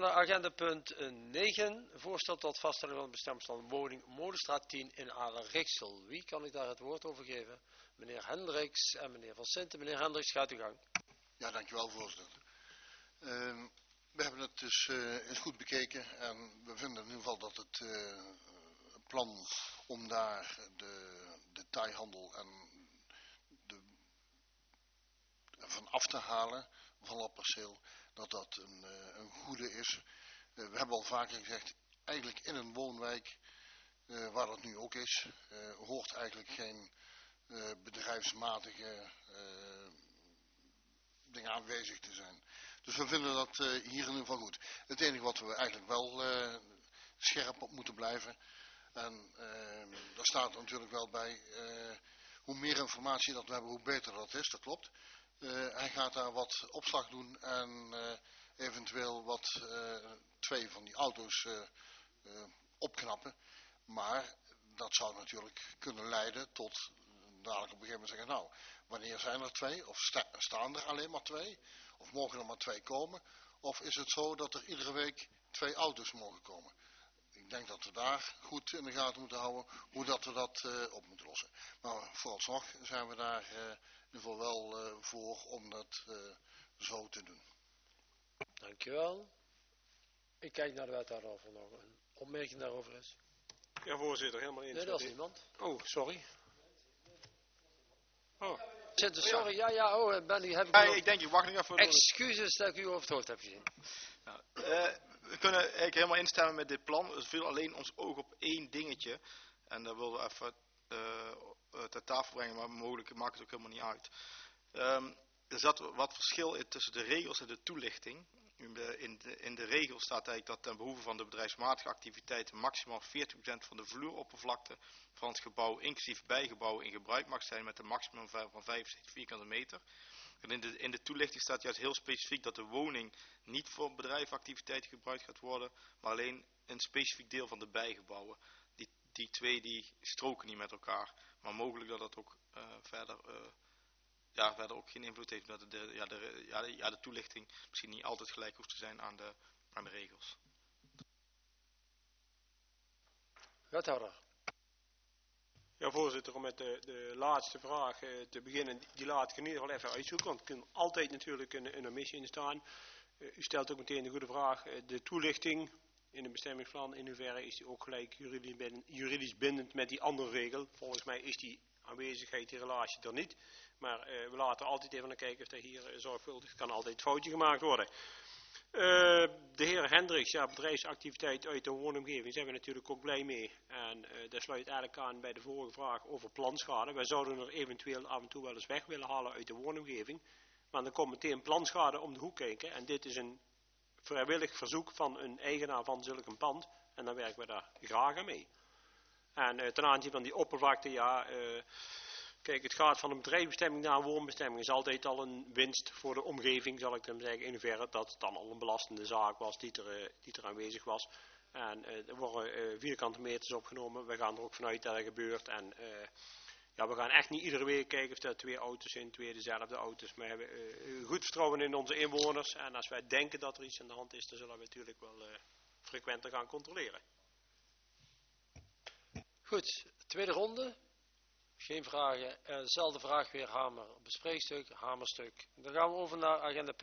naar agenda punt 9. Voorstel tot vaststelling van het bestemmingsplan woning Molenstraat 10 in Aarlen-Riksel. Wie kan ik daar het woord over geven? Meneer Hendricks en meneer Van Sinten. Meneer Hendricks, gaat uw gang. Ja, dankjewel voorzitter. We hebben het dus eens goed bekeken en we vinden in ieder geval dat het plan om daar de detailhandel en van af te halen van dat perceel, dat een goede is. We hebben al vaker gezegd, eigenlijk in een woonwijk, waar dat nu ook is, hoort eigenlijk geen bedrijfsmatige dingen aanwezig te zijn. Dus we vinden dat hier in ieder geval goed. Het enige wat we eigenlijk wel scherp op moeten blijven, en daar staat natuurlijk wel bij, hoe meer informatie dat we hebben, hoe beter dat is, dat klopt. Hij gaat daar wat opslag doen en eventueel wat 2 van die auto's opknappen. Maar dat zou natuurlijk kunnen leiden tot dadelijk op een gegeven moment zeggen, nou, wanneer zijn er 2? Of staan er alleen maar 2? Of mogen er maar 2 komen? Of is het zo dat er iedere week 2 auto's mogen komen? Ik denk dat we daar goed in de gaten moeten houden hoe dat we dat op moeten lossen. Maar vooralsnog zijn we daar in ieder geval wel voor om dat zo te doen. Dankjewel. Ik kijk naar de wethouder of er nog een opmerking daarover is. Ja, voorzitter, helemaal eens. Nee, dat is niemand. Oh, sorry. Oh. Sorry, ja, Benny, heb ik Ja, ik denk, ik wacht nog even. Excuses dat ik u over het hoofd heb gezien. Nou, we kunnen eigenlijk helemaal instemmen met dit plan. Er viel alleen ons oog op 1 dingetje. En dat wilden we even ter tafel brengen, maar mogelijk maakt het ook helemaal niet uit. Er zat wat verschil in tussen de regels en de toelichting. In de regel staat eigenlijk dat ten behoeve van de bedrijfsmatige activiteiten maximaal 40% van de vloeroppervlakte van het gebouw, inclusief bijgebouwen, in gebruik mag zijn met een maximum van 75 vierkante meter. En in de toelichting staat juist heel specifiek dat de woning niet voor bedrijfsactiviteiten gebruikt gaat worden, maar alleen een specifiek deel van de bijgebouwen. Die 2 die stroken niet met elkaar, maar mogelijk dat dat ook verder ook geen invloed heeft, dat de toelichting misschien niet altijd gelijk hoeft te zijn aan de regels. Wethouder. Ja, voorzitter, om met de laatste vraag te beginnen, die laat ik in ieder geval even uitzoeken, want er kan altijd natuurlijk een omissie in staan. U stelt ook meteen de goede vraag, de toelichting in een bestemmingsplan, in hoeverre is die ook gelijk juridisch bindend met die andere regel? Volgens mij is die aanwezigheid, die relatie er niet. Maar we laten altijd even naar kijken of er hier zorgvuldig kan altijd foutje gemaakt worden. De heer Hendricks, ja, bedrijfsactiviteit uit de woonomgeving, zijn we natuurlijk ook blij mee. En dat sluit eigenlijk aan bij de vorige vraag over planschade. Wij zouden er eventueel af en toe wel eens weg willen halen uit de woonomgeving. Maar dan komt meteen planschade om de hoek kijken. En dit is een vrijwillig verzoek van een eigenaar van zulk een pand. En dan werken we daar graag aan mee. En ten aanzien van die oppervlakte, ja... Kijk, het gaat van een bedrijfsbestemming naar een woonbestemming is altijd al een winst voor de omgeving, zal ik dan zeggen, in hoeverre dat het dan al een belastende zaak was die er aanwezig was. En er worden vierkante meters opgenomen, we gaan er ook vanuit dat dat gebeurt. En we gaan echt niet iedere week kijken of er 2 auto's zijn, 2 dezelfde auto's. Maar we hebben goed vertrouwen in onze inwoners en als wij denken dat er iets aan de hand is, dan zullen we natuurlijk wel frequenter gaan controleren. Goed, tweede ronde. Geen vragen. Dezelfde vraag weer, Hamer. Bespreekstuk, Hamerstuk. Dan gaan we over naar agenda